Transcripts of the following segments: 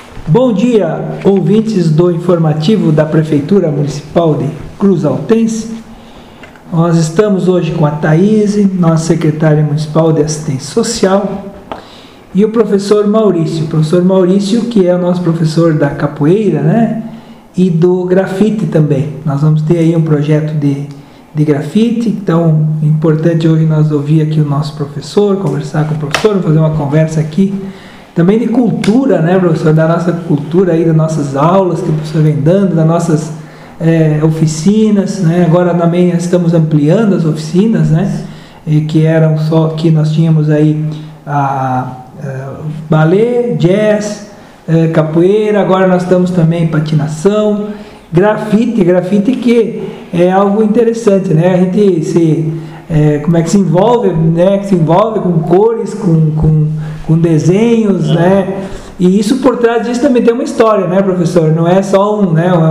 Bom dia, ouvintes do informativo da Prefeitura Municipal de Cruz Altense. Nós estamos hoje com a Thaís, nossa secretária municipal de assistência social, e o professor Maurício, que é o nosso professor da capoeira, né? E do grafite também. Nós vamos ter aí um projeto de grafite, então é importante hoje nós ouvir aqui o nosso professor, conversar com o professor, fazer uma conversa aqui também de cultura, né, professor, da nossa cultura aí, das nossas aulas que o professor vem dando, das nossas oficinas, né? Agora também estamos ampliando as oficinas, né? Que eram só, que nós tínhamos aí balé, jazz, capoeira, agora nós estamos também em patinação, grafite que é algo interessante, né? A gente se envolve, né? Se envolve com cores, com desenhos, né? E isso, por trás disso, também tem uma história, né, professor? Não é só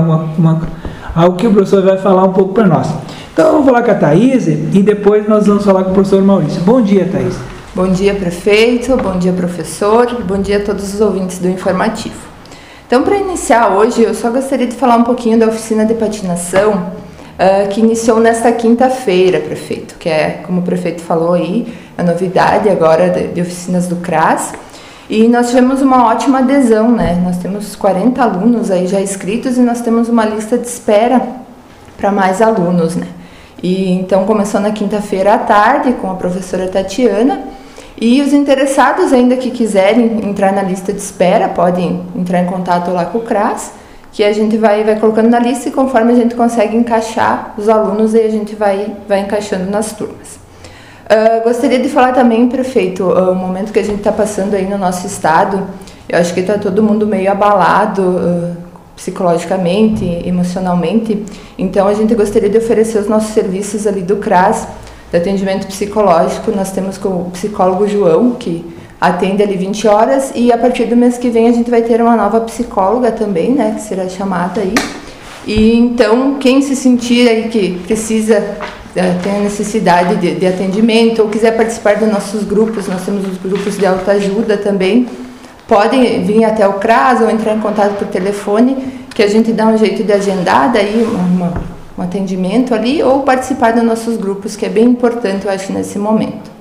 algo que o professor vai falar um pouco para nós. Então, vamos falar com a Thaís e depois nós vamos falar com o professor Maurício. Bom dia, Thaís. Bom dia, prefeito. Bom dia, professor. Bom dia a todos os ouvintes do informativo. Então, para iniciar hoje, eu só gostaria de falar um pouquinho da oficina de patinação que iniciou nesta quinta-feira, prefeito, que é, como o prefeito falou aí, a novidade agora de oficinas do CRAS. E nós tivemos uma ótima adesão, né? Nós temos 40 alunos aí já inscritos e nós temos uma lista de espera para mais alunos, né? E então começou na quinta-feira à tarde com a professora Tatiana, e os interessados ainda que quiserem entrar na lista de espera podem entrar em contato lá com o CRAS, que a gente vai colocando na lista e conforme a gente consegue encaixar os alunos, aí a gente vai encaixando nas turmas. Gostaria de falar também, prefeito, o momento que a gente está passando aí no nosso estado, eu acho que está todo mundo meio abalado psicologicamente, emocionalmente, então a gente gostaria de oferecer os nossos serviços ali do CRAS, de atendimento psicológico. Nós temos com o psicólogo João, que atende ali 20 horas, e a partir do mês que vem a gente vai ter uma nova psicóloga também, né, que será chamada aí. E então, quem se sentir aí que precisa, tem a necessidade de atendimento, ou quiser participar dos nossos grupos, nós temos os grupos de autoajuda também, podem vir até o CRAS ou entrar em contato por telefone, que a gente dá um jeito de agendar daí um atendimento ali, ou participar dos nossos grupos, que é bem importante, eu acho, nesse momento.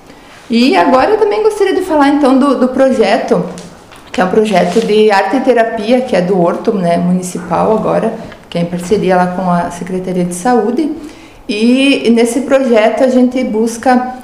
E agora eu também gostaria de falar então do projeto, que é um projeto de arte e terapia, que é do Horto, né, municipal agora, que é em parceria lá com a Secretaria de Saúde. E nesse projeto a gente busca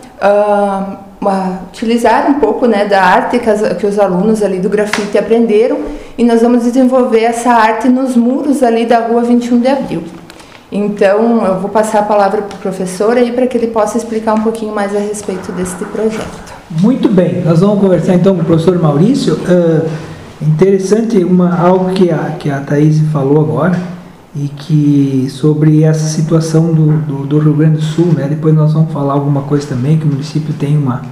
utilizar um pouco, né, da arte que os alunos ali do grafite aprenderam, e nós vamos desenvolver essa arte nos muros ali da Rua 21 de Abril. Então, eu vou passar a palavra para o professor aí para que ele possa explicar um pouquinho mais a respeito deste projeto. Muito bem, nós vamos conversar então com o professor Maurício. Interessante algo que a Thaís falou agora, e que sobre essa situação do Rio Grande do Sul, né? Depois nós vamos falar alguma coisa também, que o município tem uma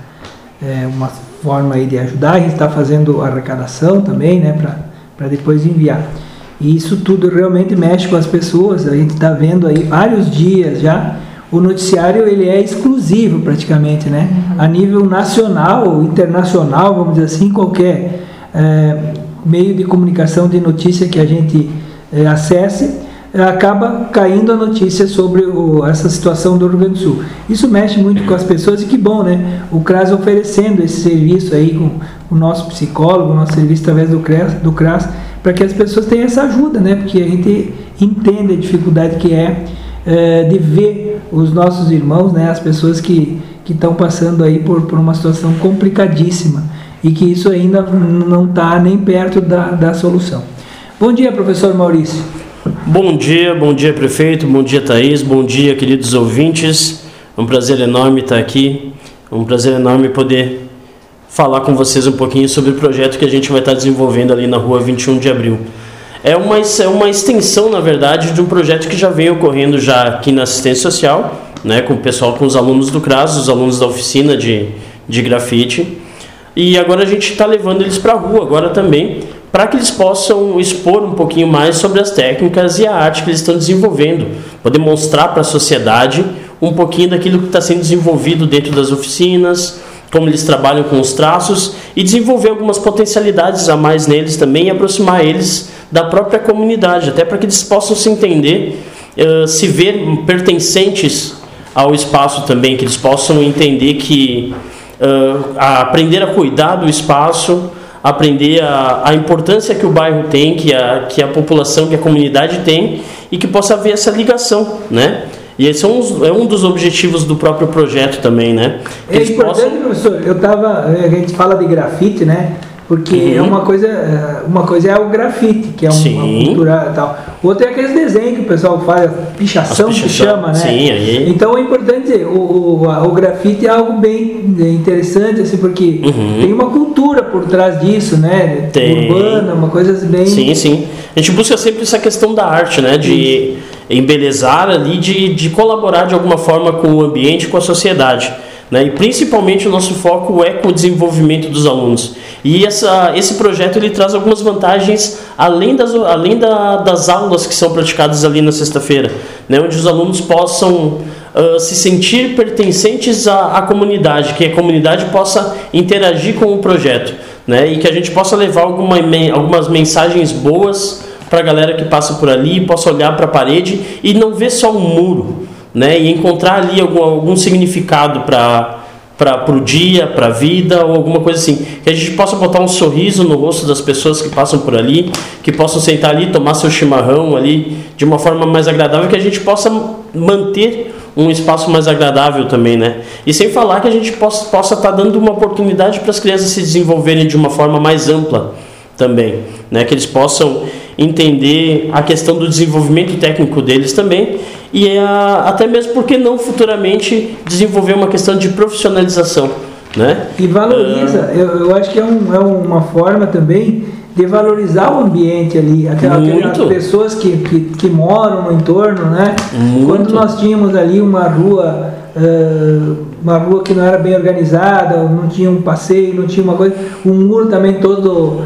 forma aí de ajudar, a gente está fazendo arrecadação também, né, para depois enviar. E isso tudo realmente mexe com as pessoas. A gente está vendo aí vários dias já, o noticiário ele é exclusivo praticamente, né? A nível nacional ou internacional, vamos dizer assim, qualquer meio de comunicação de notícia que a gente acesse, acaba caindo a notícia sobre essa situação do Rio Grande do Sul. Isso mexe muito com as pessoas, e que bom, né? O CRAS oferecendo esse serviço aí com o nosso psicólogo, o nosso serviço através do CRAS, para que as pessoas tenham essa ajuda, né? Porque a gente entende a dificuldade que é de ver os nossos irmãos, né? As pessoas que estão passando aí por uma situação complicadíssima, e que isso ainda não está nem perto da solução. Bom dia, professor Maurício. Bom dia, prefeito, bom dia, Thaís, bom dia, queridos ouvintes. É um prazer enorme estar aqui, é um prazer enorme poder falar com vocês um pouquinho sobre o projeto que a gente vai estar desenvolvendo ali na Rua 21 de Abril. É uma extensão, na verdade, de um projeto que já vem ocorrendo já aqui na assistência social, né, com o pessoal, com os alunos do CRAS, os alunos da oficina de grafite. E agora a gente está levando eles para a rua agora também, para que eles possam expor um pouquinho mais sobre as técnicas e a arte que eles estão desenvolvendo, poder mostrar para a sociedade um pouquinho daquilo que está sendo desenvolvido dentro das oficinas, como eles trabalham com os traços e desenvolver algumas potencialidades a mais neles também e aproximar eles da própria comunidade, até para que eles possam se entender, se ver pertencentes ao espaço também, que eles possam entender que aprender a cuidar do espaço, aprender a importância que o bairro tem, que a população, que a comunidade tem, e que possa haver essa ligação, né? E esse é um dos objetivos do próprio projeto também, né? É importante, professor, a gente fala de grafite, né? Porque uma coisa é o grafite, que é uma cultura e tal. Outra é aqueles desenhos que o pessoal faz, pichação que chama, né? Sim, aí. Então é importante dizer, o grafite é algo bem interessante, assim, porque tem uma cultura por trás disso, né? Urbana, uma coisa bem... Sim. A gente busca sempre essa questão da arte, né? De embelezar ali, de colaborar de alguma forma com o ambiente, com a sociedade. Né? E principalmente o nosso foco é com o desenvolvimento dos alunos. E esse projeto ele traz algumas vantagens além das aulas que são praticadas ali na sexta-feira, né? Onde os alunos possam se sentir pertencentes à comunidade, que a comunidade possa interagir com o projeto, né? E que a gente possa levar algumas mensagens boas para a galera que passa por ali, possa olhar para a parede e não ver só um muro, né? E encontrar ali algum significado para o dia, para a vida ou alguma coisa assim, que a gente possa botar um sorriso no rosto das pessoas que passam por ali, que possam sentar ali, tomar seu chimarrão ali de uma forma mais agradável, que a gente possa manter um espaço mais agradável também, né? E sem falar que a gente possa estar dando uma oportunidade para as crianças se desenvolverem de uma forma mais ampla também, né? Que eles possam entender a questão do desenvolvimento técnico deles também e até mesmo, porque não futuramente desenvolver uma questão de profissionalização, né? E valoriza, eu acho que é uma forma também de valorizar o ambiente ali, aquelas pessoas que moram no entorno, né? Quando nós tínhamos ali uma rua que não era bem organizada, não tinha um passeio, não tinha uma coisa, um muro também todo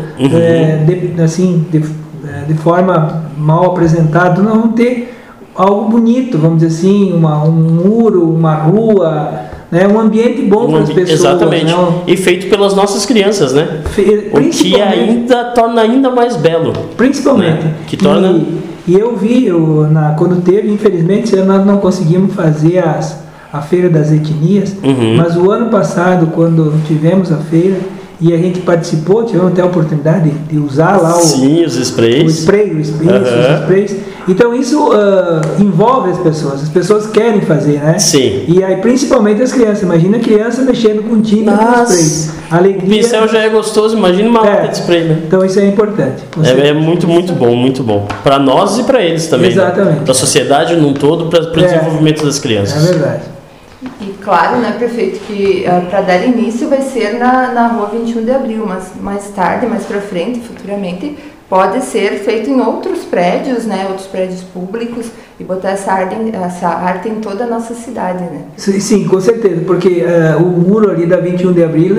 de forma mal apresentada, nós vamos ter algo bonito, vamos dizer assim, um muro, uma rua, né, um ambiente bom para as pessoas. Exatamente, né? E feito pelas nossas crianças, né? O que ainda torna ainda mais belo. Principalmente. Né? Que torna... E eu vi, quando teve, infelizmente, nós não conseguimos fazer a Feira das Etnias, mas o ano passado, quando tivemos a feira, e a gente participou, tivemos até a oportunidade de usar lá os sprays. Os sprays. Então isso envolve as pessoas querem fazer, né? Sim. E aí principalmente as crianças, imagina a criança mexendo com tinta e com sprays. Alegria. O pincel já é gostoso, imagina uma lata de spray, né? Então isso é importante. É muito, muito bom, muito bom. Para nós e para eles também. Exatamente. Né? Para a sociedade num todo, para o desenvolvimento das crianças. É verdade. E claro, né, prefeito, que para dar início vai ser na rua 21 de abril, mas mais tarde, mais para frente, futuramente, pode ser feito em outros prédios, né, outros prédios públicos, e botar essa arte em toda a nossa cidade, né? Sim, com certeza, porque o muro ali da 21 de abril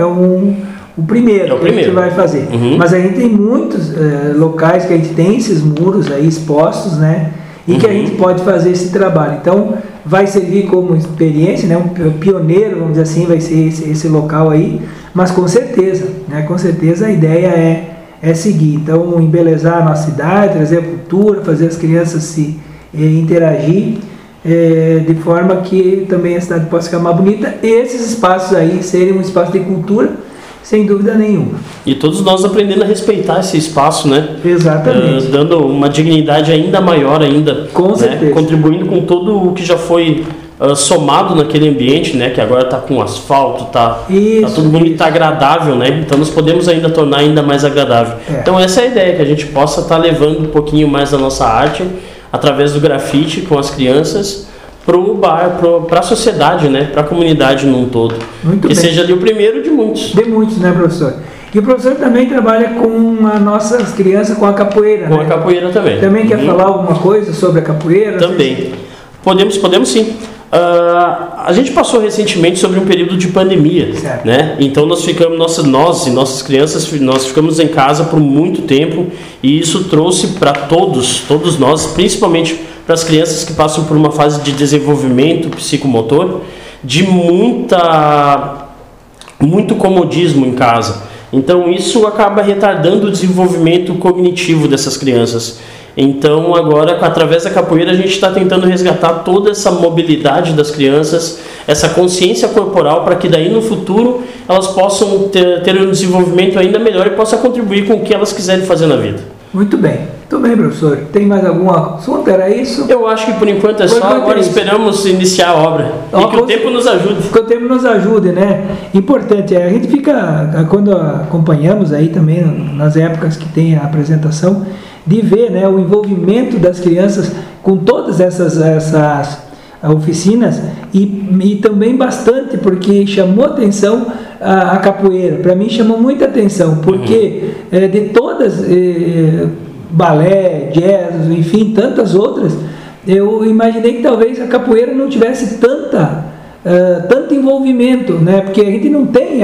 o primeiro que a gente vai fazer. Mas a gente tem muitos locais que a gente tem esses muros aí expostos, né? E que a gente pode fazer esse trabalho. Então, vai servir como experiência, né? Um pioneiro, vamos dizer assim, vai ser esse local aí. Mas com certeza, né? Com certeza a ideia é seguir. Então, embelezar a nossa cidade, trazer a cultura, fazer as crianças se interagir, de forma que também a cidade possa ficar mais bonita. E esses espaços aí serem um espaço de cultura, sem dúvida nenhuma. E todos nós aprendendo a respeitar esse espaço, né? Exatamente. Dando uma dignidade ainda maior ainda. Com certeza. Contribuindo com todo o que já foi somado naquele ambiente, né? Que agora está com asfalto, tá todo mundo está agradável, né? Então nós podemos ainda tornar ainda mais agradável. Então essa é a ideia, que a gente possa estar levando um pouquinho mais da nossa arte através do grafite com as crianças para a sociedade, né? Para a comunidade num todo. Muito que bem. Seja ali o primeiro de muitos. De muitos, né, professor? E o professor também trabalha com as nossas crianças com a capoeira, Com né? a capoeira também. Também quer falar alguma coisa sobre a capoeira? Também. Podemos sim. A gente passou recentemente sobre um período de pandemia, né? Então nós e nossas crianças, nós ficamos em casa por muito tempo, e isso trouxe para todos nós, principalmente para as crianças que passam por uma fase de desenvolvimento psicomotor, de muita muito comodismo em casa. Então isso acaba retardando o desenvolvimento cognitivo dessas crianças. Então agora, através da capoeira, a gente está tentando resgatar toda essa mobilidade das crianças, essa consciência corporal, para que daí no futuro elas possam ter um desenvolvimento ainda melhor e possam contribuir com o que elas quiserem fazer na vida. Muito bem, professor. Tem mais algum assunto? Era isso? Eu acho que por enquanto é só. Agora esperamos iniciar a obra. E que o tempo nos ajude. Que o tempo nos ajude, né? Importante, a gente fica, quando acompanhamos aí também, nas épocas que tem a apresentação, de ver, né, o envolvimento das crianças com todas essas oficinas e também bastante, porque chamou atenção a capoeira. Para mim chamou muita atenção, porque de todas, balé, jazz, enfim, tantas outras, eu imaginei que talvez a capoeira não tivesse tanto envolvimento, né? Porque a gente não tem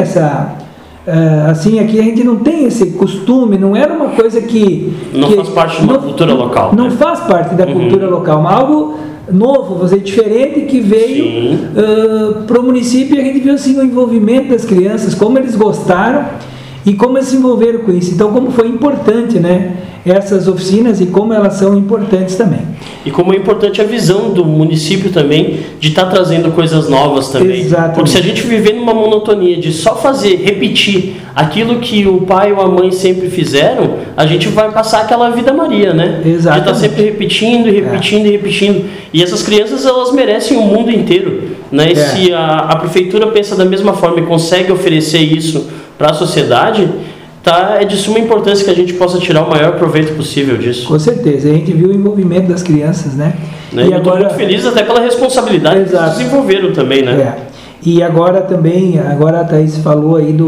assim, aqui a gente não tem esse costume, não era uma coisa que faz parte de uma cultura local. Não faz parte da cultura local, mas algo novo, diferente, que veio para o município, e a gente viu assim o envolvimento das crianças, como eles gostaram e como eles se envolveram com isso. Então, como foi importante, né, essas oficinas e como elas são importantes também. E como é importante a visão do município também de estar trazendo coisas novas também. Exatamente. Porque se a gente viver numa monotonia de só repetir aquilo que o pai ou a mãe sempre fizeram, a gente vai passar aquela vida Maria, né? Exatamente. De estar sempre repetindo e repetindo. E essas crianças, elas merecem o mundo inteiro, né? E se a prefeitura pensa da mesma forma e consegue oferecer isso para a sociedade, é de suma importância que a gente possa tirar o maior proveito possível disso. Com certeza, a gente viu o envolvimento das crianças, né? E eu estou muito feliz até pela responsabilidade que eles desenvolveram também, né? E agora também, a Thaís falou aí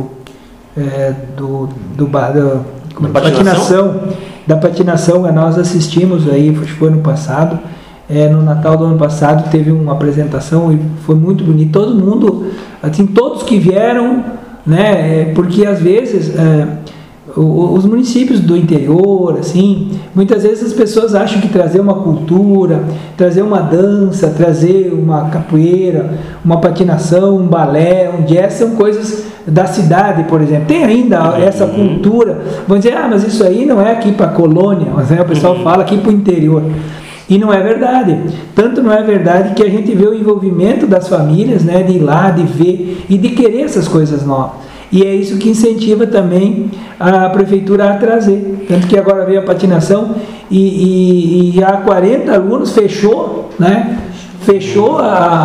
da patinação, nós assistimos aí, foi ano passado, no Natal do ano passado teve uma apresentação e foi muito bonito, todo mundo, assim, todos que vieram, né, porque às vezes os municípios do interior, assim, muitas vezes as pessoas acham que trazer uma cultura, trazer uma dança, trazer uma capoeira, uma patinação, um balé, um jazz, são coisas da cidade, por exemplo. Tem ainda essa cultura, vão dizer, mas isso aí não é aqui para a colônia, mas o pessoal fala aqui para o interior. E não é verdade. Tanto não é verdade que a gente vê o envolvimento das famílias, né, de ir lá, de ver e de querer essas coisas novas. E é isso que incentiva também a prefeitura a trazer. Tanto que agora veio a patinação e há 40 alunos fechou, né? Fechou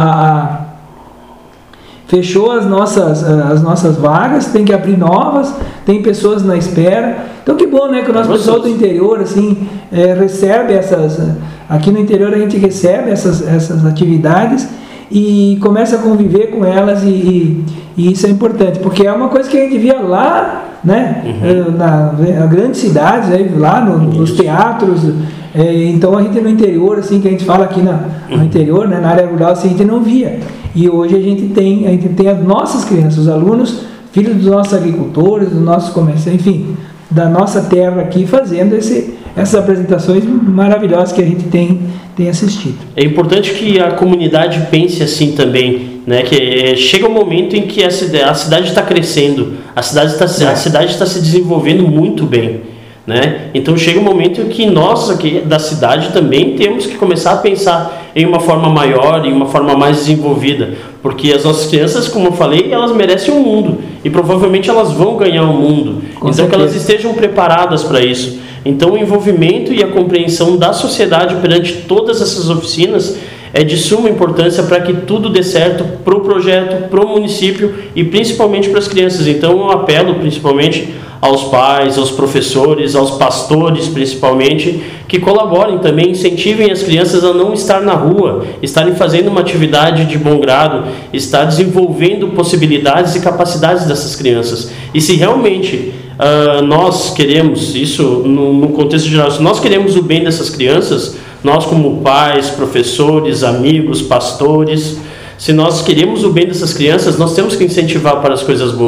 as nossas vagas, tem que abrir novas, tem pessoas na espera. Então que bom, né, que o nosso pessoal do interior assim recebe aqui no interior a gente recebe essas atividades e começa a conviver com elas e isso é importante, porque é uma coisa que a gente via lá, né, na grandes cidades, lá nos teatros. Então a gente no interior, assim, que a gente fala aqui no interior, né, na área rural, assim, a gente não via. E hoje a gente tem as nossas crianças, os alunos, filhos dos nossos agricultores, dos nossos comerciantes, enfim, da nossa terra aqui, fazendo essas apresentações maravilhosas que a gente tem assistido. É importante que a comunidade pense assim também, né? Que chega um momento em que a cidade está crescendo, a cidade está se desenvolvendo muito bem, né? Então chega um momento em que nós aqui da cidade também temos que começar a pensar em uma forma maior, em uma forma mais desenvolvida, porque as nossas crianças, como eu falei, elas merecem um mundo e provavelmente elas vão ganhar um mundo. Então que elas estejam preparadas para isso. Então o envolvimento e a compreensão da sociedade perante todas essas oficinas é de suma importância para que tudo dê certo para o projeto, para o município e principalmente para as crianças. Então eu apelo principalmente aos pais, aos professores, aos pastores principalmente, que colaborem também, incentivem as crianças a não estar na rua, estarem fazendo uma atividade de bom grado, estar desenvolvendo possibilidades e capacidades dessas crianças. E se realmente nós queremos, isso no contexto geral, se nós queremos o bem dessas crianças, nós como pais, professores, amigos, pastores, se nós queremos o bem dessas crianças, nós temos que incentivar para as coisas boas.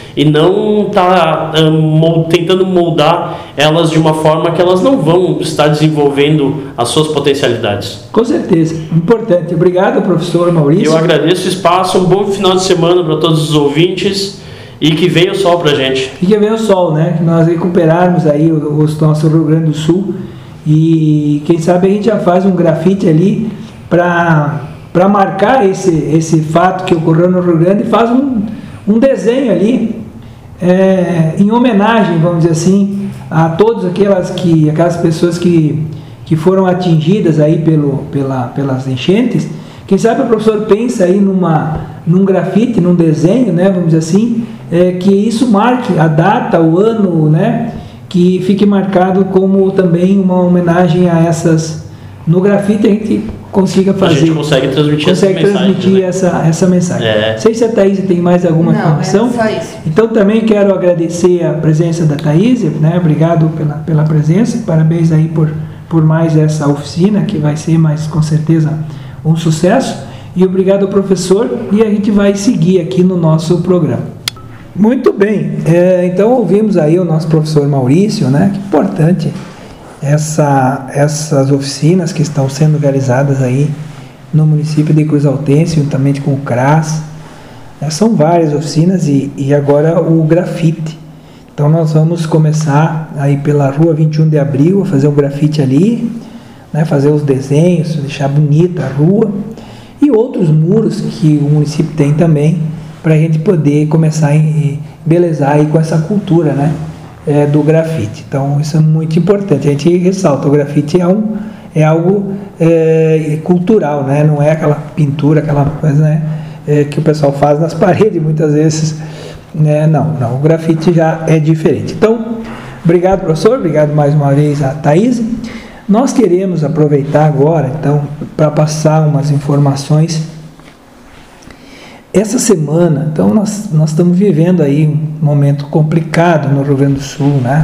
e não está tentando moldar elas de uma forma que elas não vão estar desenvolvendo as suas potencialidades. Com certeza, importante. Obrigado, professor Maurício. Eu agradeço o espaço, um bom final de semana para todos os ouvintes e que venha o sol para a gente. E que venha o sol, né? Que nós recuperarmos aí o nosso Rio Grande do Sul e quem sabe a gente já faz um grafite ali para marcar esse fato que ocorreu no Rio Grande, faz um desenho ali em homenagem, vamos dizer assim, a todas aquelas pessoas que foram atingidas aí pelas enchentes. Quem sabe o professor pensa aí num grafite, num desenho, né, vamos dizer assim, que isso marque a data, o ano, né, que fique marcado como também uma homenagem a essas. No grafite a gente consiga fazer. A gente consegue transmitir essa mensagem. Não sei se a Thaís tem mais alguma informação. Não, é só isso. Então também quero agradecer a presença da Thaís, né? Obrigado pela presença, parabéns aí por mais essa oficina, que vai ser mais com certeza um sucesso. E obrigado ao professor, e a gente vai seguir aqui no nosso programa. Muito bem, então ouvimos aí o nosso professor Maurício, né? Que importante essas oficinas que estão sendo realizadas aí no município de Cruz Altense, juntamente com o CRAS. São várias oficinas e agora o grafite. Então nós vamos começar aí pela rua 21 de abril a fazer um grafite ali, né, fazer os desenhos, deixar bonita a rua e outros muros que o município tem também, para a gente poder começar a embelezar aí com essa cultura, né, do grafite. Então isso é muito importante, a gente ressalta, o grafite é algo cultural, né, não é aquela pintura, aquela coisa, né, que o pessoal faz nas paredes muitas vezes, né, não, o grafite já é diferente. Então, obrigado professor, obrigado mais uma vez a Thaís. Nós queremos aproveitar agora, então, para passar umas informações. Essa semana, então, nós estamos vivendo aí um momento complicado no Rio Grande do Sul, né?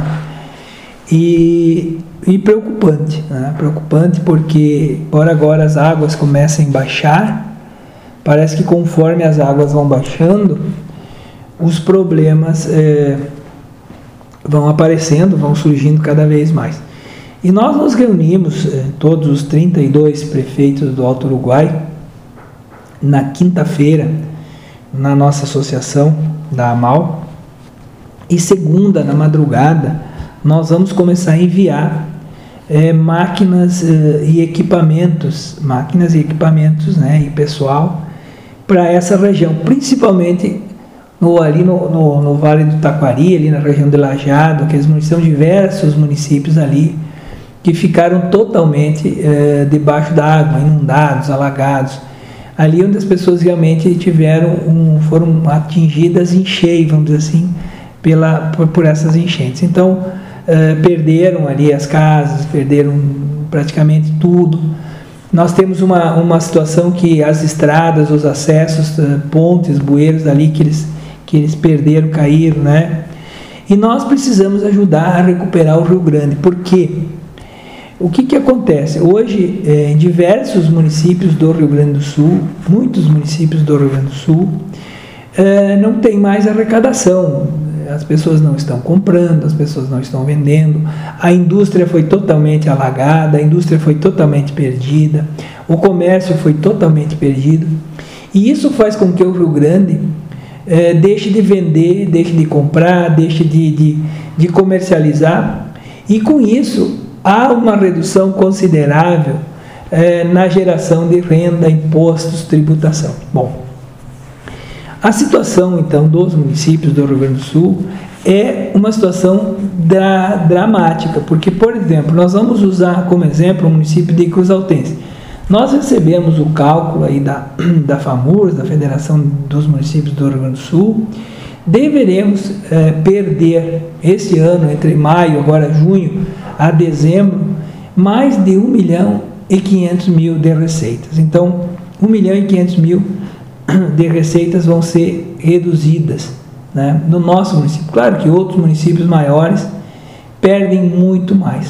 E preocupante, né? Preocupante porque, por agora, as águas começam a baixar. Parece que conforme as águas vão baixando, os problemas vão aparecendo, vão surgindo cada vez mais. E nós nos reunimos, todos os 32 prefeitos do Alto Uruguai, na quinta-feira, na nossa associação da AMAL, e segunda, na madrugada, nós vamos começar a enviar máquinas e equipamentos, né, e pessoal, para essa região, principalmente ali no Vale do Taquari, ali na região de Lajeado, que são diversos municípios ali que ficaram totalmente debaixo da água, inundados, alagados, ali onde as pessoas realmente foram atingidas em cheio, vamos dizer assim, por essas enchentes. Então, perderam ali as casas, perderam praticamente tudo. Nós temos uma situação que as estradas, os acessos, pontes, bueiros ali que eles perderam, caíram, né? E nós precisamos ajudar a recuperar o Rio Grande. Por quê? O que acontece? Hoje, em diversos municípios do Rio Grande do Sul, muitos municípios do Rio Grande do Sul, não tem mais arrecadação. As pessoas não estão comprando, as pessoas não estão vendendo, a indústria foi totalmente alagada, a indústria foi totalmente perdida, o comércio foi totalmente perdido. E isso faz com que o Rio Grande deixe de vender, deixe de comprar, deixe de comercializar, e com isso há uma redução considerável na geração de renda, impostos, tributação. Bom, a situação então dos municípios do Rio Grande do Sul é uma situação dramática, porque, por exemplo, nós vamos usar como exemplo o município de Cruz Altense. Nós recebemos o cálculo aí da FAMURS, da Federação dos Municípios do Rio Grande do Sul. Deveremos perder esse ano, entre maio, agora junho, a dezembro, mais de 1.500.000 de receitas. Então, 1.500.000 de receitas vão ser reduzidas, né, no nosso município. Claro que outros municípios maiores perdem muito mais.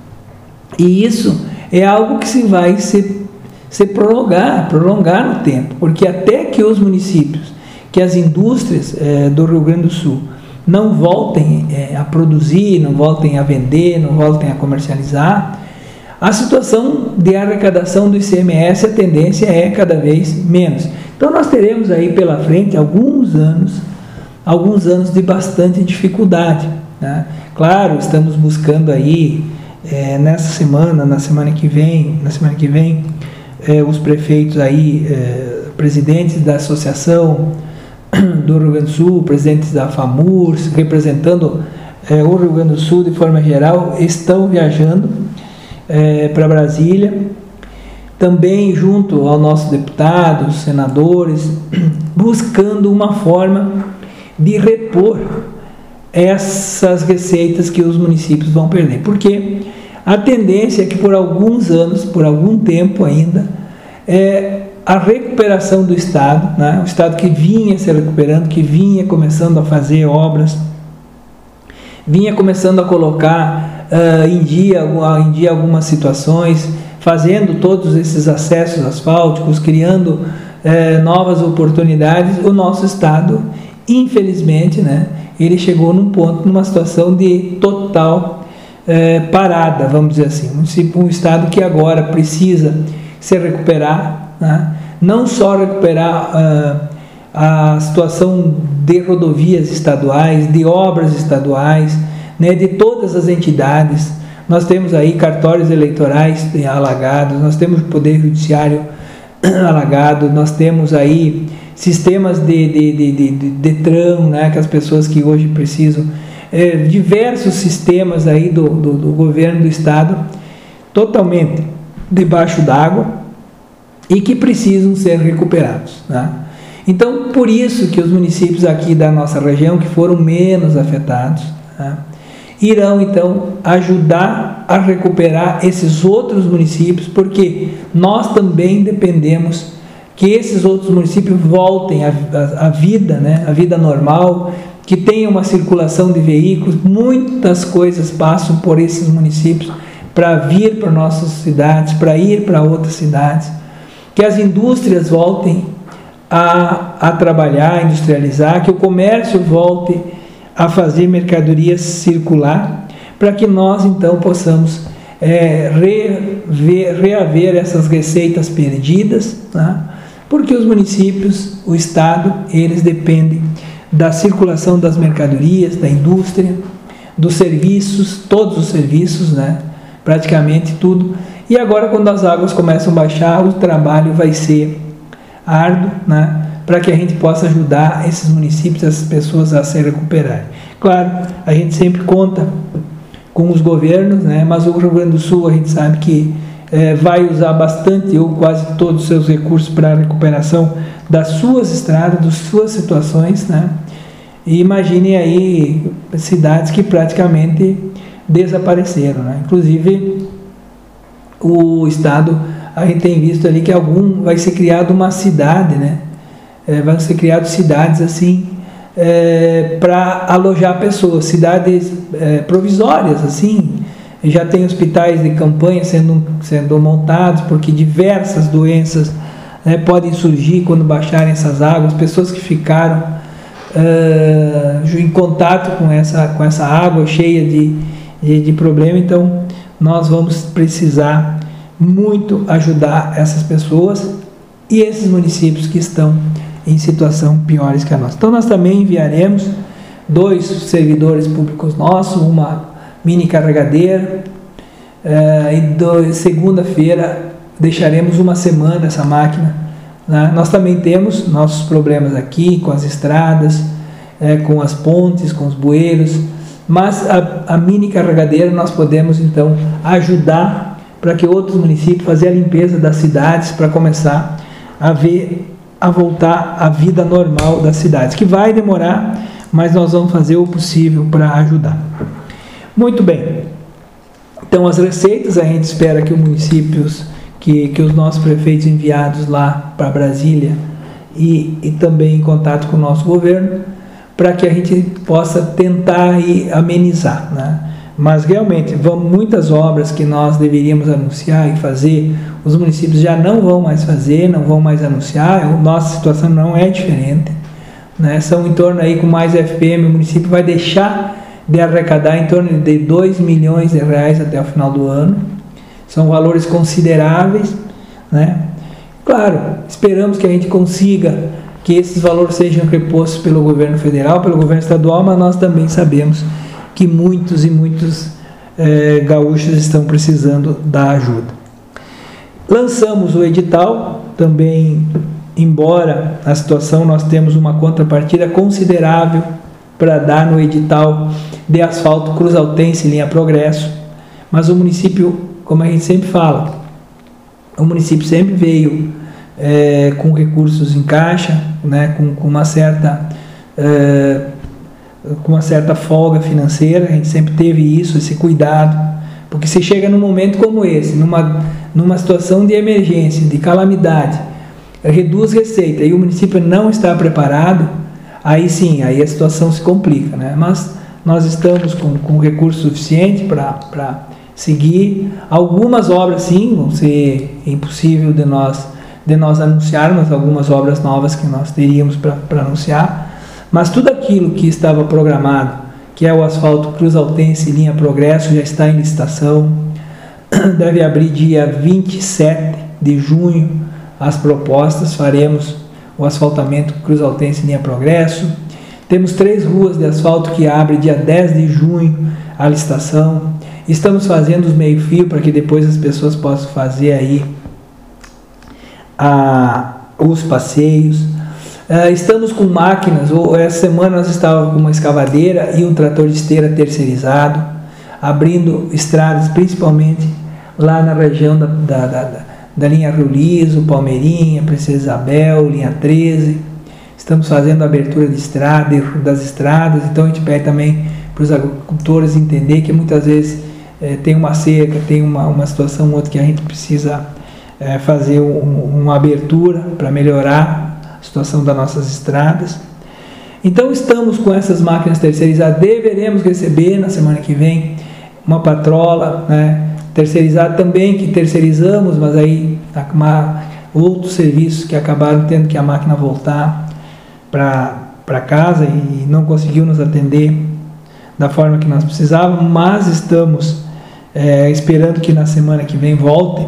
E isso é algo que se vai se prolongar no tempo, porque até que os municípios que as indústrias do Rio Grande do Sul não voltem a produzir, não voltem a vender, não voltem a comercializar, a situação de arrecadação do ICMS, a tendência é cada vez menos. Então nós teremos aí pela frente alguns anos de bastante dificuldade, né? Claro, estamos buscando aí nessa semana, na semana que vem, os prefeitos aí, presidentes da associação do Rio Grande do Sul, presidentes da FAMURS, representando o Rio Grande do Sul de forma geral, estão viajando para Brasília, também junto aos nossos deputados, senadores, buscando uma forma de repor essas receitas que os municípios vão perder, porque a tendência é que por alguns anos, por algum tempo ainda, a recuperação do Estado, né? O Estado que vinha se recuperando, que vinha começando a fazer obras, vinha começando a colocar em dia algumas situações, fazendo todos esses acessos asfálticos, criando novas oportunidades. O nosso Estado, infelizmente, né, ele chegou numa situação de total parada, vamos dizer assim. Um Estado que agora precisa se recuperar, né? Não só recuperar a situação de rodovias estaduais, de obras estaduais, né, de todas as entidades. Nós temos aí cartórios eleitorais alagados, nós temos o Poder Judiciário alagado, nós temos aí sistemas de Detran, né, que as pessoas que hoje precisam, diversos sistemas aí do governo do Estado totalmente debaixo d'água e que precisam ser recuperados, né? Então, por isso que os municípios aqui da nossa região, que foram menos afetados, né, irão então ajudar a recuperar esses outros municípios, porque nós também dependemos que esses outros municípios voltem à vida, né, à vida normal, que tenha uma circulação de veículos. Muitas coisas passam por esses municípios para vir para nossas cidades, para ir para outras cidades, que as indústrias voltem a trabalhar, a industrializar, que o comércio volte a fazer mercadorias circular, para que nós então possamos reaver essas receitas perdidas, né? Porque os municípios, o Estado, eles dependem da circulação das mercadorias, da indústria, dos serviços, todos os serviços, né? Praticamente tudo. E agora, quando as águas começam a baixar, o trabalho vai ser árduo, né? Para que a gente possa ajudar esses municípios, essas pessoas a se recuperarem. Claro, a gente sempre conta com os governos, né? Mas o Rio Grande do Sul, a gente sabe que vai usar bastante ou quase todos os seus recursos para a recuperação das suas estradas, das suas situações, né? E imagine aí cidades que praticamente desapareceram, né? Inclusive o Estado, a gente tem visto ali que vai ser criado uma cidade, né? Vão ser criadas cidades assim para alojar pessoas, cidades provisórias assim. Já tem hospitais de campanha sendo montados, porque diversas doenças, né, podem surgir quando baixarem essas águas. Pessoas que ficaram em contato com essa água cheia de problema. Então nós vamos precisar muito ajudar essas pessoas e esses municípios que estão em situação piores que a nossa. Então nós também enviaremos 2 servidores públicos nossos, uma mini carregadeira, e segunda-feira deixaremos uma semana essa máquina, né? Nós também temos nossos problemas aqui com as estradas, com as pontes, com os bueiros, mas a mini carregadeira nós podemos então ajudar para que outros municípios fazer a limpeza das cidades, para começar a voltar à vida normal das cidades, que vai demorar, mas nós vamos fazer o possível para ajudar. Muito bem, então as receitas, a gente espera que os municípios, que os nossos prefeitos enviados lá para Brasília e também em contato com o nosso governo, para que a gente possa tentar aí amenizar, né? Mas realmente, muitas obras que nós deveríamos anunciar e fazer, os municípios já não vão mais fazer, não vão mais anunciar. Nossa situação não é diferente. né? São em torno aí, com mais FPM, o município vai deixar de arrecadar em torno de R$2 milhões até o final do ano. São valores consideráveis, né? Claro, esperamos que a gente consiga que esses valores sejam repostos pelo governo federal, pelo governo estadual, mas nós também sabemos que muitos e muitos gaúchos estão precisando da ajuda. Lançamos o edital, também, embora a situação, nós temos uma contrapartida considerável para dar no edital de asfalto Cruz Altense linha Progresso, mas o município, como a gente sempre fala, o município sempre veio com recursos em caixa, né, com uma certa folga financeira. A gente sempre teve isso, esse cuidado, porque se chega num momento como esse, numa situação de emergência, de calamidade, reduz receita e o município não está preparado, aí sim, aí a situação se complica, né? Mas nós estamos com recurso suficiente para seguir. Algumas obras sim vão ser impossível de nós anunciarmos, algumas obras novas que nós teríamos para anunciar, mas tudo aquilo que estava programado, que é o asfalto Cruz Altense linha Progresso, já está em licitação, deve abrir dia 27 de junho as propostas, faremos o asfaltamento Cruz Altense linha Progresso. Temos 3 ruas de asfalto que abrem dia 10 de junho a licitação. Estamos fazendo os meio-fio para que depois as pessoas possam fazer aí os passeios. Estamos com máquinas. Essa semana nós estávamos com uma escavadeira e um trator de esteira terceirizado, abrindo estradas, principalmente lá na região da linha Rio Liso, Palmeirinha, Princesa Isabel, linha 13. Estamos fazendo a abertura das estradas, então a gente pede também para os agricultores entender que muitas vezes tem uma seca, tem uma situação ou outra que a gente precisa fazer uma abertura para melhorar a situação das nossas estradas. Então estamos com essas máquinas terceirizadas, deveremos receber na semana que vem uma patrola, né, terceirizada também, que terceirizamos, mas aí outros serviços que acabaram tendo que a máquina voltar para casa e não conseguiu nos atender da forma que nós precisávamos, mas estamos esperando que na semana que vem volte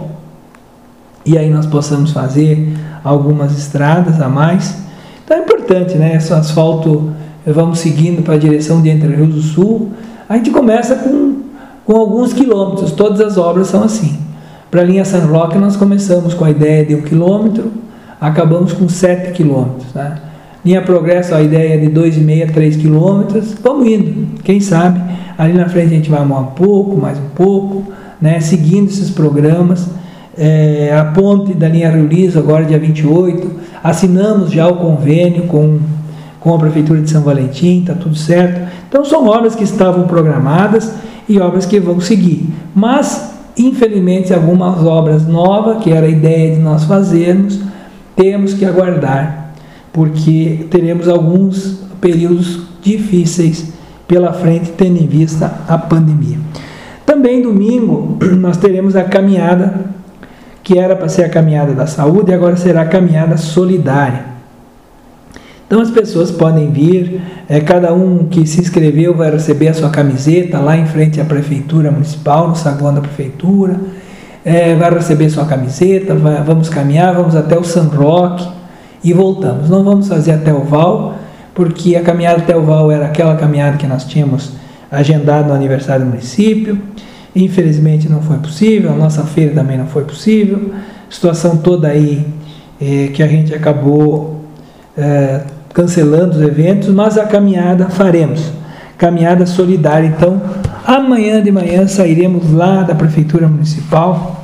e aí nós possamos fazer algumas estradas a mais. Então é importante, né? Esse asfalto, vamos seguindo para a direção de Entre Rios do Sul. A gente começa com alguns quilômetros, todas as obras são assim. Para a linha San Roque nós começamos com a ideia de 1 quilômetro, acabamos com 7 quilômetros, né? Linha Progresso, a ideia de 2,5 a 3 quilômetros, vamos indo, quem sabe ali na frente a gente vai mais um pouco, né? Seguindo esses programas. A ponte da linha Rio Liso, agora dia 28, assinamos já o convênio com a Prefeitura de São Valentim, está tudo certo. Então são obras que estavam programadas e obras que vão seguir, mas infelizmente algumas obras novas, que era a ideia de nós fazermos, temos que aguardar, porque teremos alguns períodos difíceis pela frente, tendo em vista a pandemia. Também domingo nós teremos a caminhada, que era para ser a caminhada da saúde, e agora será a caminhada solidária. Então as pessoas podem vir, cada um que se inscreveu vai receber a sua camiseta lá em frente à Prefeitura Municipal, no saguão da Prefeitura, vai receber sua camiseta, vamos caminhar, vamos até o San Roque e voltamos. Não vamos fazer até o Val, porque a caminhada até o Val era aquela caminhada que nós tínhamos agendado no aniversário do município. Infelizmente não foi possível, a nossa feira também não foi possível, situação toda aí que a gente acabou cancelando os eventos, mas a caminhada faremos, caminhada solidária. Então amanhã de manhã sairemos lá da Prefeitura Municipal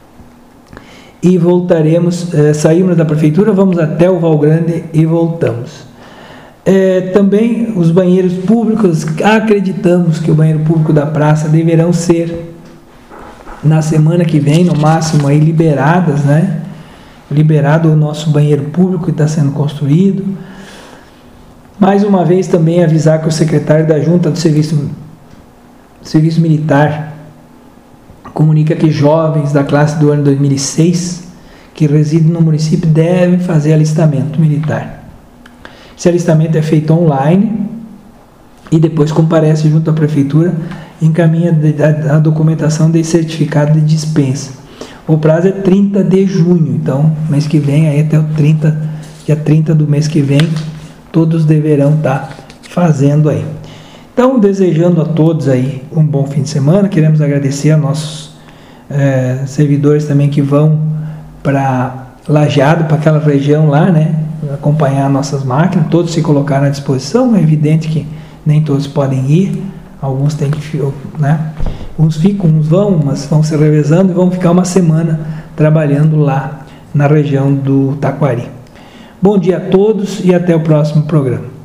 e voltaremos, saímos da Prefeitura, vamos até o Val Grande e voltamos. Também os banheiros públicos, acreditamos que o banheiro público da praça deverão ser na semana que vem, no máximo aí liberadas, né? Liberado o nosso banheiro público que está sendo construído. Mais uma vez também avisar que o secretário da Junta do Serviço Militar comunica que jovens da classe do ano 2006 que residem no município devem fazer alistamento militar. Esse alistamento é feito online e depois comparece junto à prefeitura e encaminha a documentação de certificado de dispensa. O prazo é 30 de junho, então mês que vem, aí até o dia 30 do mês que vem, todos deverão estar fazendo aí. Então, desejando a todos aí um bom fim de semana, queremos agradecer a nossos servidores também que vão para Lajeado, para aquela região lá, né, acompanhar nossas máquinas, todos se colocaram à disposição. É evidente que nem todos podem ir, alguns têm que, né, uns ficam, uns vão, mas vão se revezando e vão ficar uma semana trabalhando lá na região do Taquari. Bom dia a todos e até o próximo programa.